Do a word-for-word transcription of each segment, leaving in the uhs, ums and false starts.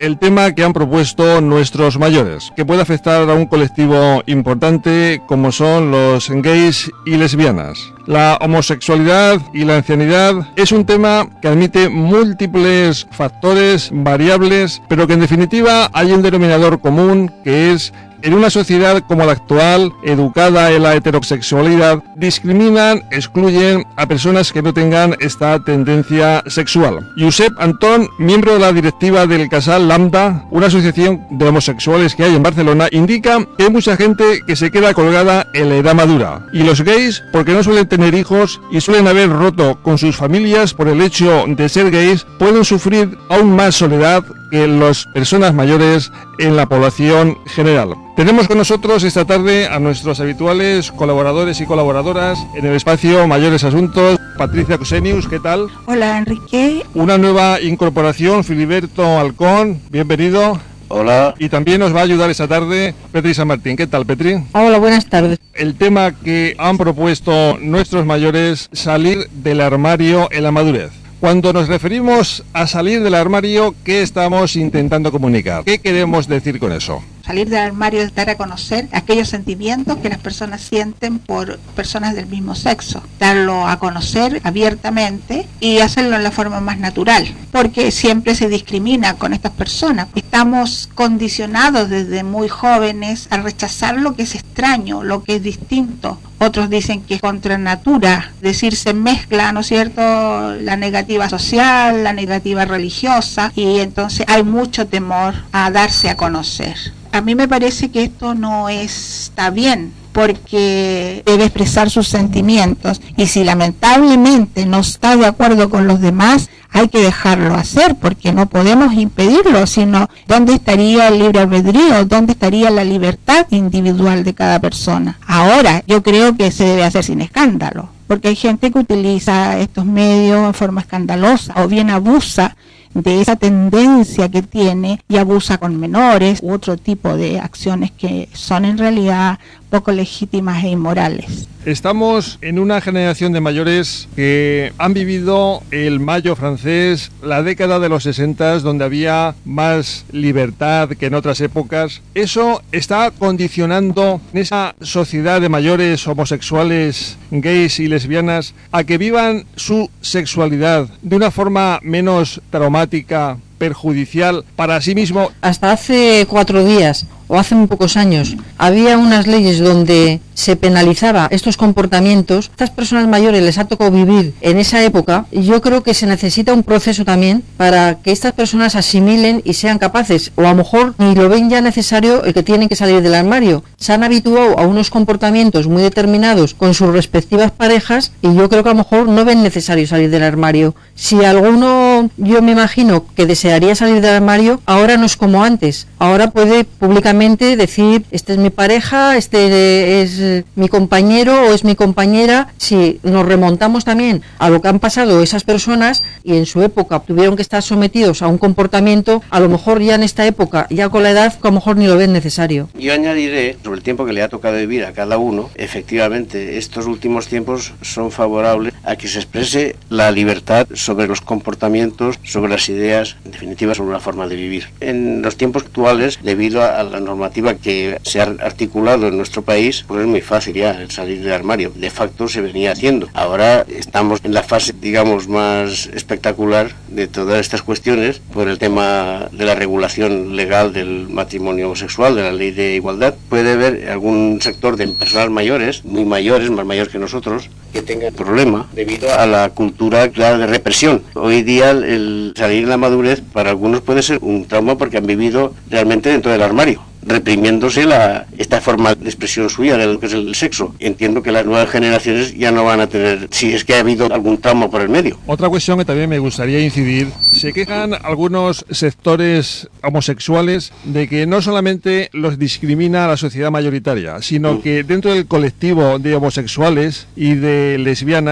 el tema que han propuesto nuestros mayores, que puede afectar a un colectivo importante como son los gays y lesbianas. La homosexualidad y la ancianidad es un tema que admite múltiples factores, variables, pero que en definitiva hay un denominador común, que es: en una sociedad como la actual, educada en la heterosexualidad, discriminan, excluyen a personas que no tengan esta tendencia sexual. Josep Antón, miembro de la directiva del Casal Lambda, una asociación de homosexuales que hay en Barcelona, indica que hay mucha gente que se queda colgada en la edad madura. Y los gays, porque no suelen tener hijos y suelen haber roto con sus familias por el hecho de ser gays, pueden sufrir aún más soledad que las personas mayores en la población general. Tenemos con nosotros esta tarde a nuestros habituales colaboradores y colaboradoras en el espacio Mayores Asuntos. Patricia Cusenius, ¿qué tal? Hola, Enrique. Una nueva incorporación, Filiberto Alcón, bienvenido. Hola. Y también nos va a ayudar esta tarde Petri San Martín. ¿Qué tal, Petri? Hola, buenas tardes. El tema que han propuesto nuestros mayores: salir del armario en la madurez. Cuando nos referimos a salir del armario, ¿qué estamos intentando comunicar? ¿Qué queremos decir con eso? Salir del armario es dar a conocer aquellos sentimientos que las personas sienten por personas del mismo sexo. Darlo a conocer abiertamente y hacerlo en la forma más natural, porque siempre se discrimina con estas personas. Estamos condicionados desde muy jóvenes a rechazar lo que es extraño, lo que es distinto. Otros dicen que es contra natura, decir se mezcla, ¿no es cierto?, la negativa social, la negativa religiosa, y entonces hay mucho temor a darse a conocer. A mí me parece que esto no está bien, porque debe expresar sus sentimientos, y si lamentablemente no está de acuerdo con los demás, hay que dejarlo hacer, porque no podemos impedirlo, sino ¿dónde estaría el libre albedrío? ¿Dónde estaría la libertad individual de cada persona? Ahora, yo creo que se debe hacer sin escándalo, porque hay gente que utiliza estos medios en forma escandalosa o bien abusa de esa tendencia que tiene y abusa con menores u otro tipo de acciones que son en realidad poco legítimas e inmorales. Estamos en una generación de mayores que han vivido el Mayo francés, la década de los sesenta, donde había más libertad que en otras épocas. Eso está condicionando en esa sociedad de mayores homosexuales, gays y lesbianas a que vivan su sexualidad de una forma menos traumática, perjudicial para sí mismo. Hasta hace cuatro días o hace muy pocos años había unas leyes donde se penalizaba estos comportamientos. Estas personas mayores les ha tocado vivir en esa época, y yo creo que se necesita un proceso también para que estas personas asimilen y sean capaces, o a lo mejor ni lo ven ya necesario el que tienen que salir del armario. Se han habituado a unos comportamientos muy determinados con sus respectivas parejas, y yo creo que a lo mejor no ven necesario salir del armario. Si alguno, yo me imagino que desearía salir del armario, ahora no es como antes. Ahora puede públicamente decir, este es mi pareja, este es mi compañero o es mi compañera. Si nos remontamos también a lo que han pasado esas personas y en su época tuvieron que estar sometidos a un comportamiento, a lo mejor ya en esta época, ya con la edad, a lo mejor ni lo ven necesario. Yo añadiré, sobre el tiempo que le ha tocado vivir a cada uno, efectivamente, estos últimos tiempos son favorables a que se exprese la libertad sobre los comportamientos, sobre las ideas, en definitiva sobre la forma de vivir. En los tiempos actuales, debido a la normativa que se ha articulado en nuestro país, pues es muy fácil ya el salir del armario. De facto se venía haciendo. Ahora estamos en la fase, digamos, más espectacular de todas estas cuestiones por el tema de la regulación legal del matrimonio homosexual, de la ley de igualdad. Puede haber algún sector de personas mayores, muy mayores, más mayores que nosotros, que tengan problema debido a la cultura clara de represión. Hoy día el salir en la madurez para algunos puede ser un trauma porque han vivido realmente dentro del armario, reprimiéndose la, esta forma de expresión suya de lo que es el sexo. Entiendo que las nuevas generaciones ya no van a tener, si es que ha habido algún trauma por el medio. Otra cuestión que también me gustaría incidir: se quejan algunos sectores homosexuales de que no solamente los discrimina la sociedad mayoritaria, sino mm. que dentro del colectivo de homosexuales y de lesbianas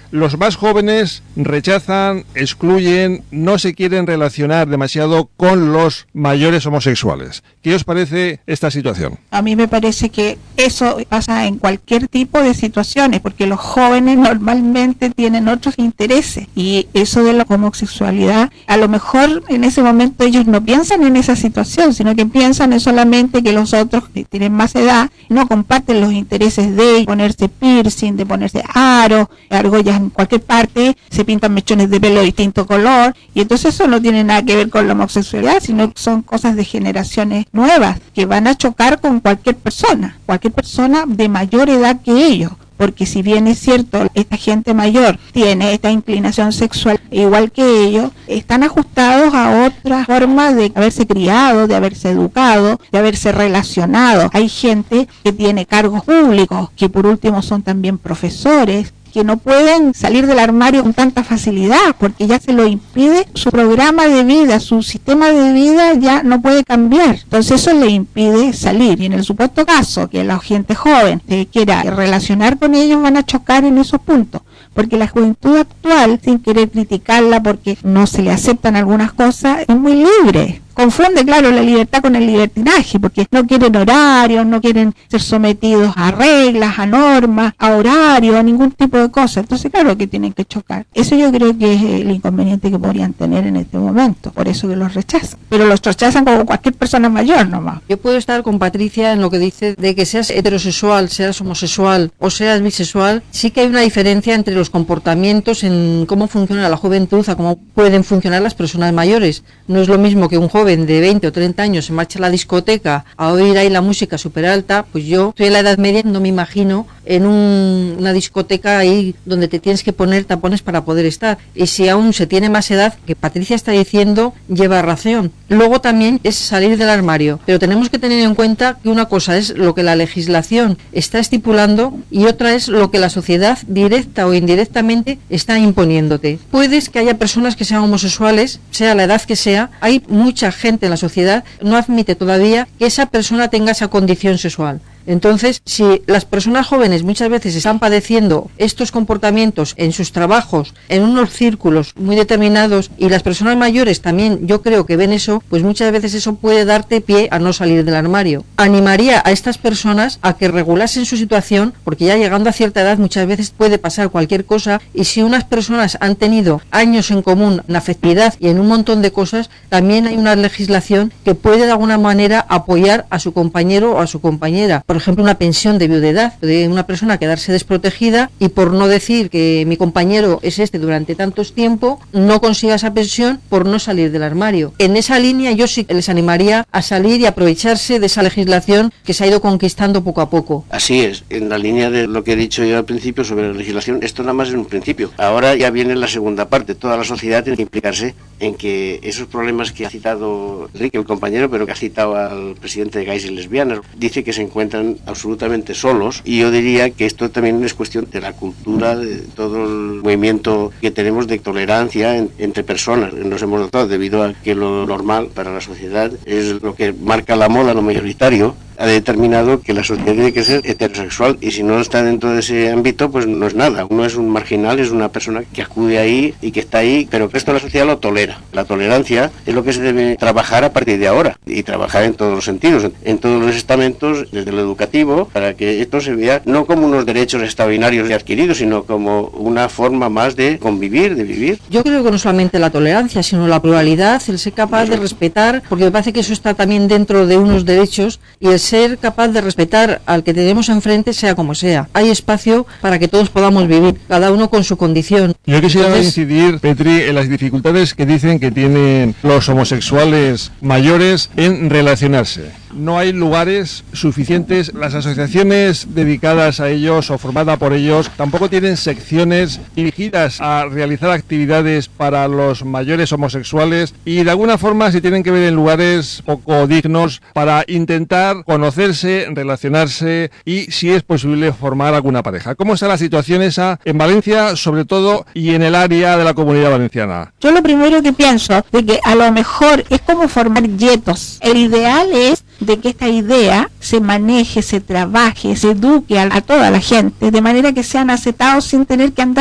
los más jóvenes rechazan, excluyen, no se quieren relacionar demasiado con los mayores homosexuales. ¿Qué os parece esta situación? A mí me parece que eso pasa en cualquier tipo de situaciones, porque los jóvenes normalmente tienen otros intereses, y eso de la homosexualidad, a lo mejor en ese momento ellos no piensan en esa situación, sino que piensan en solamente que los otros que tienen más edad no comparten los intereses de ponerse piercing, de ponerse aro, argollas en cualquier parte, se pintan mechones de pelo de distinto color, y entonces eso no tiene nada que ver con la homosexualidad, sino que son cosas de generaciones nuevas que van a chocar con cualquier persona, cualquier persona de mayor edad que ellos. Porque si bien es cierto, esta gente mayor tiene esta inclinación sexual igual que ellos, están ajustados a otra forma de haberse criado, de haberse educado, de haberse relacionado. Hay gente que tiene cargos públicos, que por último son también profesores, que no pueden salir del armario con tanta facilidad, porque ya se lo impide su programa de vida, su sistema de vida ya no puede cambiar. Entonces eso le impide salir. Y en el supuesto caso que la gente joven se quiera relacionar con ellos, van a chocar en esos puntos. Porque la juventud actual, sin querer criticarla porque no se le aceptan algunas cosas, es muy libre. Confunde, claro, la libertad con el libertinaje, porque no quieren horarios, no quieren ser sometidos a reglas, a normas, a horarios, a ningún tipo de cosa. Entonces, claro que tienen que chocar. Eso yo creo que es el inconveniente que podrían tener en este momento, por eso que los rechazan. Pero los rechazan como cualquier persona mayor nomás. Yo puedo estar con Patricia en lo que dice de que seas heterosexual, seas homosexual o seas bisexual. Sí que hay una diferencia entre los comportamientos en cómo funciona la juventud a cómo pueden funcionar las personas mayores. No es lo mismo que un joven de veinte o treinta años se marcha a la discoteca a oír ahí la música súper alta, pues yo estoy en la edad media, no me imagino en un, una discoteca ahí donde te tienes que poner tapones para poder estar. Y si aún se tiene más edad, que Patricia está diciendo, lleva razón. Luego también es salir del armario, pero tenemos que tener en cuenta que una cosa es lo que la legislación está estipulando y otra es lo que la sociedad directa o indirectamente está imponiéndote. Puedes que haya personas que sean homosexuales, sea la edad que sea, hay mucha gente en la sociedad no admite todavía que esa persona tenga esa condición sexual. Entonces, si las personas jóvenes muchas veces están padeciendo estos comportamientos en sus trabajos, en unos círculos muy determinados, y las personas mayores también yo creo que ven eso, pues muchas veces eso puede darte pie a no salir del armario. Animaría a estas personas a que regulasen su situación, porque ya llegando a cierta edad muchas veces puede pasar cualquier cosa, y si unas personas han tenido años en común en afectividad y en un montón de cosas, también hay una legislación que puede de alguna manera apoyar a su compañero o a su compañera. Por ejemplo, una pensión de viudedad, de una persona quedarse desprotegida y por no decir que mi compañero es este durante tantos tiempo, no consiga esa pensión por no salir del armario. En esa línea yo sí les animaría a salir y aprovecharse de esa legislación que se ha ido conquistando poco a poco. Así es, en la línea de lo que he dicho yo al principio sobre la legislación, esto nada más es un principio. Ahora ya viene la segunda parte, toda la sociedad tiene que implicarse en que esos problemas que ha citado Enrique, el compañero, pero que ha citado al presidente de Gays y Lesbianas, dice que se encuentran absolutamente solos, y yo diría que esto también es cuestión de la cultura, de todo el movimiento que tenemos de tolerancia en, entre personas. Nos hemos notado debido a que lo normal para la sociedad es lo que marca la moda, lo mayoritario, ha determinado que la sociedad tiene que ser heterosexual, y si no está dentro de ese ámbito, pues no es nada. Uno es un marginal, es una persona que acude ahí y que está ahí, pero que esto la sociedad lo tolera. La tolerancia es lo que se debe trabajar a partir de ahora, y trabajar en todos los sentidos, en, en todos los estamentos, desde lo educativo, para que esto se vea no como unos derechos extraordinarios y adquiridos, sino como una forma más de convivir, de vivir. Yo creo que no solamente la tolerancia, sino la pluralidad, el ser capaz de respetar, porque me parece que eso está también dentro de unos derechos, y el ser capaz de respetar al que tenemos enfrente, sea como sea. Hay espacio para que todos podamos vivir, cada uno con su condición. Yo quisiera Entonces, incidir, Petri, en las dificultades que dicen que tienen los homosexuales mayores en relacionarse. No hay lugares suficientes, las asociaciones dedicadas a ellos o formadas por ellos tampoco tienen secciones dirigidas a realizar actividades para los mayores homosexuales, y de alguna forma se tienen que ver en lugares poco dignos para intentar conocerse, relacionarse y, si es posible, formar alguna pareja. ¿Cómo está la situación esa en Valencia, sobre todo, y en el área de la Comunidad Valenciana? Yo lo primero que pienso de que a lo mejor es como formar yetos. El ideal es de que esta idea se maneje, se trabaje, se eduque a, a toda la gente, de manera que sean aceptados sin tener que andar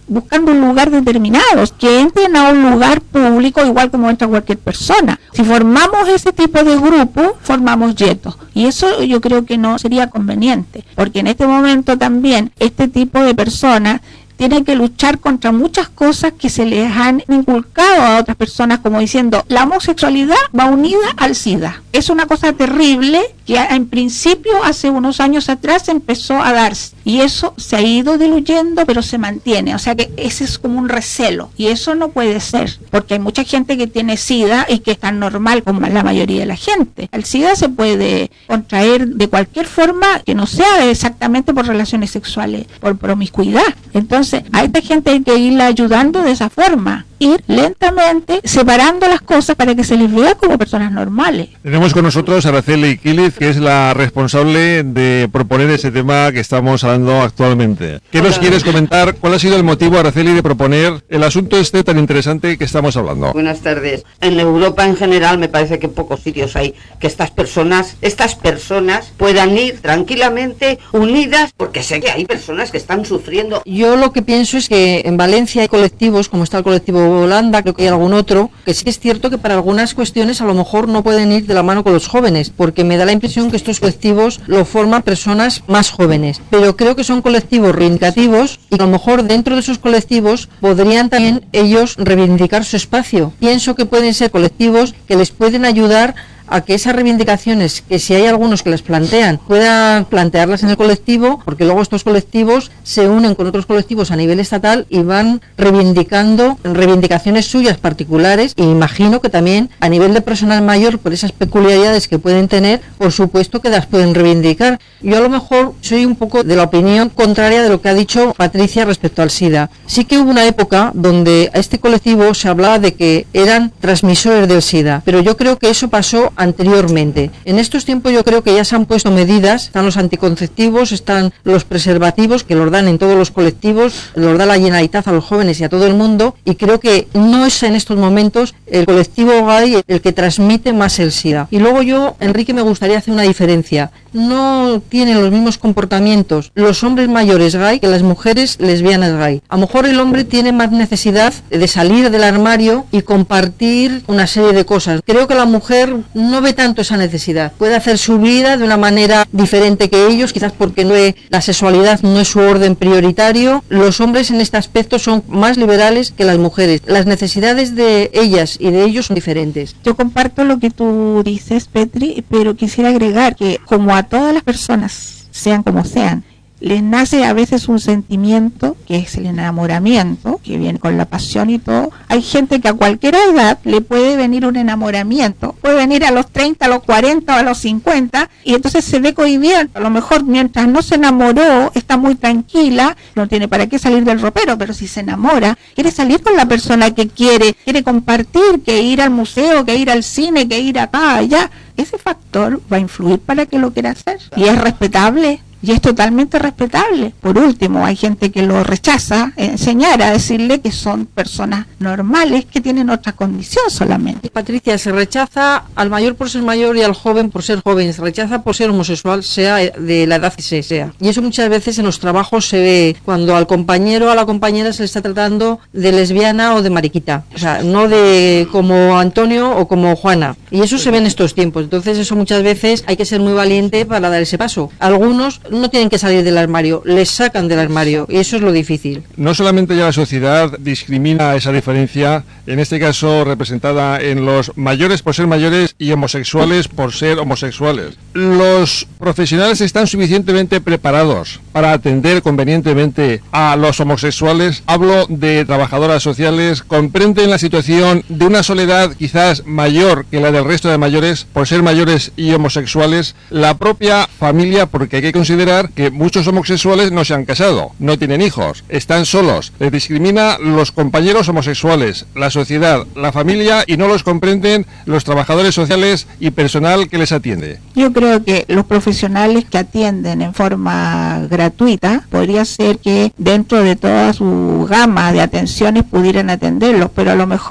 buscando un lugar determinado, que entren a un lugar público igual como entra cualquier persona. Si formamos ese tipo de grupo, formamos yetos. Y eso yo creo que no sería conveniente, porque en este momento también este tipo de personas tiene que luchar contra muchas cosas que se les han inculcado a otras personas, como diciendo, la homosexualidad va unida al SIDA. Es una cosa terrible que en principio hace unos años atrás empezó a darse, y eso se ha ido diluyendo, pero se mantiene. O sea que ese es como un recelo, y eso no puede ser, porque hay mucha gente que tiene SIDA y que es tan normal como la mayoría de la gente. El SIDA se puede contraer de cualquier forma que no sea exactamente por relaciones sexuales, por promiscuidad. Entonces, a esta gente hay que irla ayudando de esa forma, ir lentamente separando las cosas para que se les vea como personas normales. Tenemos con nosotros a Araceli Iquílez, que es la responsable de proponer ese tema que estamos hablando actualmente. ¿Qué Hola. Nos quieres comentar? ¿Cuál ha sido el motivo, Araceli, de proponer el asunto este tan interesante que estamos hablando? Buenas tardes. En Europa en general me parece que pocos sitios hay que estas personas, estas personas puedan ir tranquilamente unidas, porque sé que hay personas que están sufriendo. Yo lo que pienso es que en Valencia hay colectivos, como está el colectivo Holanda, creo que hay algún otro, que sí es cierto que para algunas cuestiones a lo mejor no pueden ir de la mano con los jóvenes, porque me da la impresión que estos colectivos lo forman personas más jóvenes, pero creo que son colectivos reivindicativos y a lo mejor dentro de esos colectivos podrían también ellos reivindicar su espacio. Pienso que pueden ser colectivos que les pueden ayudar a que esas reivindicaciones, que si hay algunos que las plantean, puedan plantearlas en el colectivo, porque luego estos colectivos se unen con otros colectivos a nivel estatal y van reivindicando reivindicaciones suyas particulares, e imagino que también a nivel de personal mayor, por esas peculiaridades que pueden tener, por supuesto que las pueden reivindicar. Yo a lo mejor soy un poco de la opinión contraria de lo que ha dicho Patricia respecto al SIDA. Sí que hubo una época donde a este colectivo se hablaba de que eran transmisores del SIDA, pero yo creo que eso pasó anteriormente. En estos tiempos yo creo que ya se han puesto medidas, están los anticonceptivos, están los preservativos que los dan en todos los colectivos, los da la Generalitat a los jóvenes y a todo el mundo, y creo que no es en estos momentos el colectivo gay el que transmite más el SIDA. Y luego yo, Enrique, me gustaría hacer una diferencia. No tienen los mismos comportamientos los hombres mayores gay que las mujeres lesbianas gay. A lo mejor el hombre tiene más necesidad de salir del armario y compartir una serie de cosas. Creo que la mujer no ve tanto esa necesidad. Puede hacer su vida de una manera diferente que ellos, quizás porque no es, la sexualidad no es su orden prioritario. Los hombres en este aspecto son más liberales que las mujeres. Las necesidades de ellas y de ellos son diferentes. Yo comparto lo que tú dices, Petri, pero quisiera agregar que como a todas las personas, sean como sean, les nace a veces un sentimiento que es el enamoramiento, que viene con la pasión y todo. Hay gente que a cualquier edad le puede venir un enamoramiento, puede venir a los treinta, a los cuarenta o a los cincuenta, y entonces se ve cohibido. A lo mejor mientras no se enamoró, está muy tranquila, no tiene para qué salir del ropero, pero si se enamora, quiere salir con la persona que quiere, quiere compartir, que ir al museo, que ir al cine, que ir acá, allá. Ese factor va a influir para que lo quiera hacer, y es respetable. Y es totalmente respetable. Por último, hay gente que lo rechaza, enseñar a decirle que son personas normales, que tienen otra condición solamente. Patricia, se rechaza al mayor por ser mayor y al joven por ser joven. Se rechaza por ser homosexual, sea de la edad que sea. Y eso muchas veces en los trabajos se ve cuando al compañero o a la compañera se le está tratando de lesbiana o de mariquita. O sea, no de como Antonio o como Juana. Y eso se ve en estos tiempos. Entonces eso muchas veces hay que ser muy valiente para dar ese paso. Algunos no tienen que salir del armario, les sacan del armario, y eso es lo difícil. No solamente ya la sociedad discrimina esa diferencia, en este caso representada en los mayores por ser mayores y homosexuales por ser homosexuales. Los profesionales están suficientemente preparados para atender convenientemente a los homosexuales. Hablo de trabajadoras sociales, comprenden la situación de una soledad quizás mayor que la del resto de mayores por ser mayores y homosexuales. La propia familia, porque hay que considerar que muchos homosexuales no se han casado, no tienen hijos, están solos. Les discrimina los compañeros homosexuales, la sociedad, la familia, y no los comprenden los trabajadores sociales y personal que les atiende. Yo creo que los profesionales que atienden en forma gratuita, podría ser que dentro de toda su gama de atenciones pudieran atenderlos, pero a lo mejor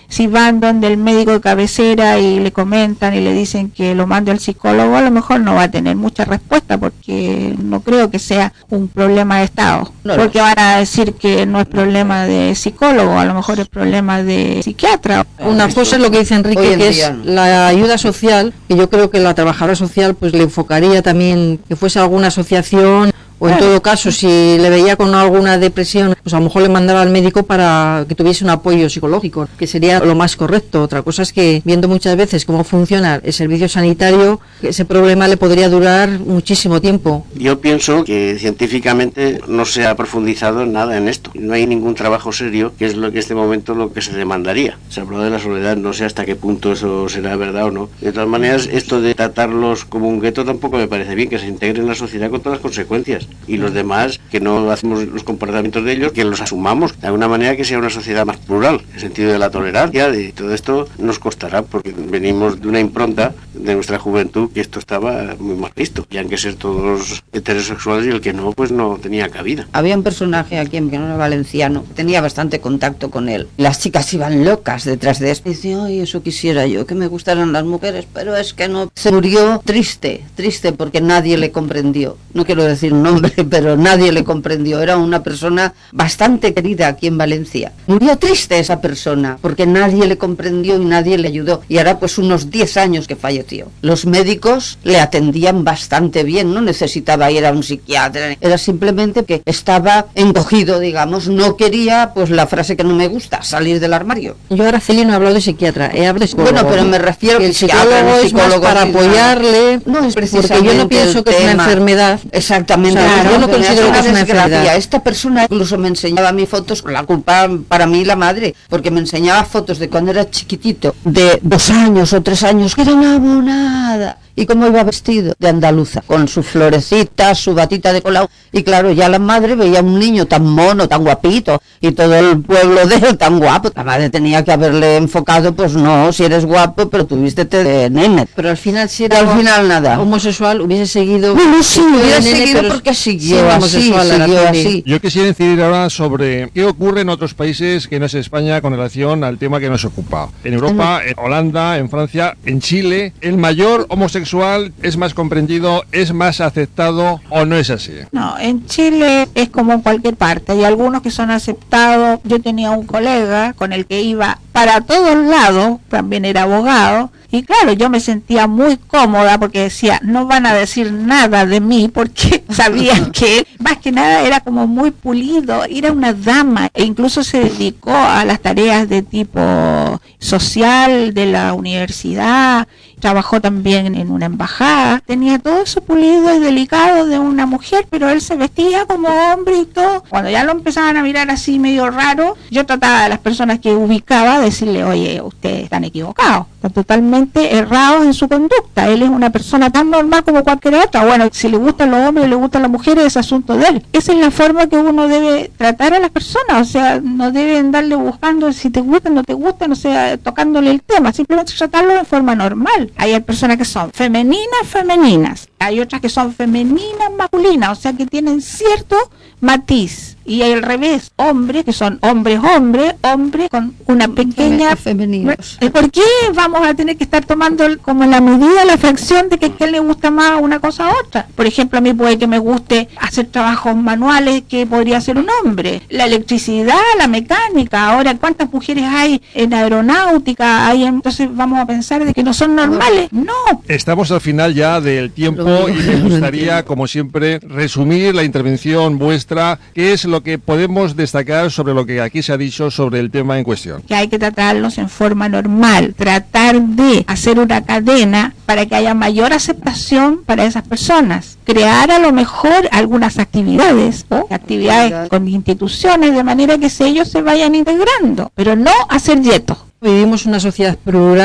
si van donde el médico de cabecera y le comentan y le dicen que lo mande al psicólogo, a lo mejor no va a tener mucha respuesta, porque no creo que sea un problema de Estado, no, porque van a decir que no es problema de psicólogo, a lo mejor es problema de psiquiatra. Una cosa es lo que dice Enrique, que es la ayuda social, que yo creo que la trabajadora social pues le enfocaría también que fuese alguna asociación, o en todo caso, si le veía con alguna depresión, pues a lo mejor le mandaba al médico para que tuviese un apoyo psicológico, que sería lo más correcto. Otra cosa es que, viendo muchas veces cómo funciona el servicio sanitario, ese problema le podría durar muchísimo tiempo. Yo pienso que científicamente no se ha profundizado en nada en esto. No hay ningún trabajo serio, que es lo que en este momento lo que se demandaría. Se habló de la soledad, no sé hasta qué punto eso será verdad o no. De todas maneras, esto de tratarlos como un gueto tampoco me parece bien, que se integren en la sociedad con todas las consecuencias. Y los demás, que no hacemos los comportamientos de ellos, que los asumamos de alguna manera, que sea una sociedad más plural, en el sentido de la tolerancia. De todo esto nos costará, porque venimos de una impronta de nuestra juventud que esto estaba muy mal visto, y han que ser todos heterosexuales, y el que no, pues no tenía cabida. Había un personaje aquí, que no era valenciano, tenía bastante contacto con él. Las chicas iban locas detrás de él. Y decía, ay, eso quisiera yo, que me gustaran las mujeres, pero es que no. Se murió triste, triste porque nadie le comprendió. No quiero decir nombre, pero nadie le comprendió. Era una persona bastante querida aquí en Valencia. Murió triste esa persona porque nadie le comprendió y nadie le ayudó. Y ahora pues unos diez años que falleció. Los médicos le atendían bastante bien, no necesitaba ir a un psiquiatra, era simplemente que estaba encogido, digamos, no quería, pues la frase que no me gusta, salir del armario. Yo ahora, Celia, no he hablado de psiquiatra, he hablado de psicólogo. Bueno, pero me refiero que el psicólogo es más para apoyarle, no es precisamente, porque yo no pienso que es una enfermedad. Exactamente. O sea, claro, yo no considero que es una enfermedad. Esta persona incluso me enseñaba a mí fotos, la culpa para mí la madre, porque me enseñaba fotos de cuando era chiquitito, de dos años o tres años, que era una monada. Y cómo iba vestido de andaluza, con su florecita, su batita de colau. Y claro, ya la madre veía a un niño tan mono, tan guapito, y todo el pueblo de él tan guapo. La madre tenía que haberle enfocado, pues no, si eres guapo, pero tú vístete de nene. Pero al final, si era al final nada. homosexual, hubiese seguido... Bueno, sí, hubiera nene, seguido porque siguió sí, así, siguió así. Yo quisiera incidir ahora sobre qué ocurre en otros países que no es España con relación al tema que nos ocupa. En Europa, en Holanda, en Francia, en Chile, el mayor homosexual es más comprendido, es más aceptado, ¿o no es así? No, en Chile es como en cualquier parte, hay algunos que son aceptados. Yo tenía un colega con el que iba para todos lados, también era abogado, y claro, yo me sentía muy cómoda porque decía, no van a decir nada de mí, porque sabían que más que nada era como muy pulido, era una dama, e incluso se dedicó a las tareas de tipo social de la universidad, trabajó también en una embajada, tenía todo eso pulido y delicado de una mujer, pero él se vestía como hombre y todo. Cuando ya lo empezaban a mirar así medio raro, yo trataba a las personas que ubicaba de decirle, oye, ustedes están equivocados, están totalmente errados en su conducta, él es una persona tan normal como cualquier otra. Bueno, si le gustan los hombres o le gustan las mujeres, es asunto de él. Esa es la forma que uno debe tratar a las personas, o sea, no deben darle buscando si te gustan, no te gustan, o sea, tocándole el tema, simplemente tratarlo de forma normal. Hay personas que son femeninas, femeninas, hay otras que son femeninas, masculinas, o sea que tienen cierto matiz. Y al revés, hombres que son hombres, hombres, hombres con una pequeña... femeninos. ¿Por qué vamos a tener que estar tomando como la medida, la fracción de que a quién le gusta más una cosa a otra? Por ejemplo, a mí puede que me guste hacer trabajos manuales que podría hacer un hombre. La electricidad, la mecánica, ahora cuántas mujeres hay en aeronáutica, hay, entonces vamos a pensar de que no son normales. No. Estamos al final ya del tiempo y me gustaría, como siempre, resumir la intervención vuestra, que es lo que podemos destacar sobre lo que aquí se ha dicho sobre el tema en cuestión. Que hay que tratarlos en forma normal, tratar de hacer una cadena para que haya mayor aceptación para esas personas, crear a lo mejor algunas actividades o actividades con instituciones de manera que ellos se vayan integrando, pero no hacer yetos. Vivimos una sociedad plural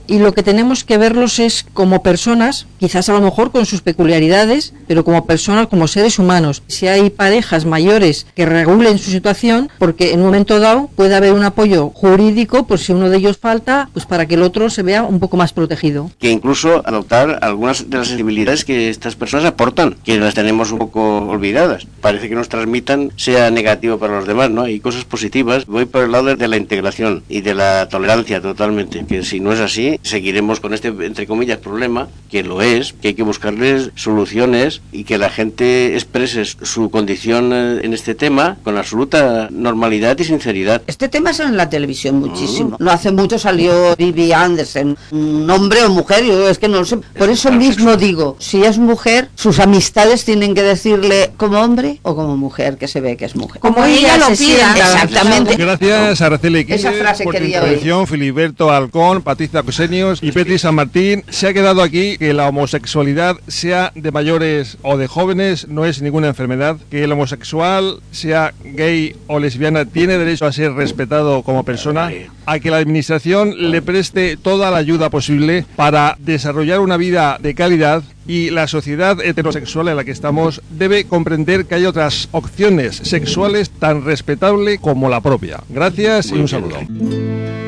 y lo que tenemos que verlos es como personas, quizás a lo mejor con sus peculiaridades, pero como personas, como seres humanos. Si hay parejas mayores que regulen su situación, porque en un momento dado puede haber un apoyo jurídico, por si uno de ellos falta, pues para que el otro se vea un poco más protegido. Que incluso adoptar algunas de las sensibilidades que estas personas aportan, que las tenemos un poco olvidadas. Parece que nos transmitan sea negativo para los demás, ¿no? Hay cosas positivas. Voy por el lado de, de la integración y de la tolerancia totalmente, que si no es así, seguiremos con este, entre comillas, problema, que lo es, que hay que buscarles soluciones y que la gente exprese su condición en este tema con absoluta normalidad y sinceridad. Este tema es en la televisión muchísimo. Mm. No hace mucho salió Vivi Anderson, un hombre o mujer, yo es que no lo sé. Por eso mismo digo, si es mujer, sus amistades tienen que decirle como hombre o como mujer, que se ve que es mujer. Como, como ella, ella lo pida. Exactamente. Gracias a Araceli Quílez por tu intervención, Filiberto Alcón, Patricia Cosenius y Petri San Martín. Se ha quedado aquí que la homosexualidad, sea de mayores o de jóvenes, no es ninguna enfermedad, que el homosexual, sea gay o lesbiana, tiene derecho a ser respetado como persona, a que la administración le preste toda la ayuda posible para desarrollar una vida de calidad, y la sociedad heterosexual en la que estamos debe comprender que hay otras opciones sexuales tan respetables como la propia. Gracias y un saludo.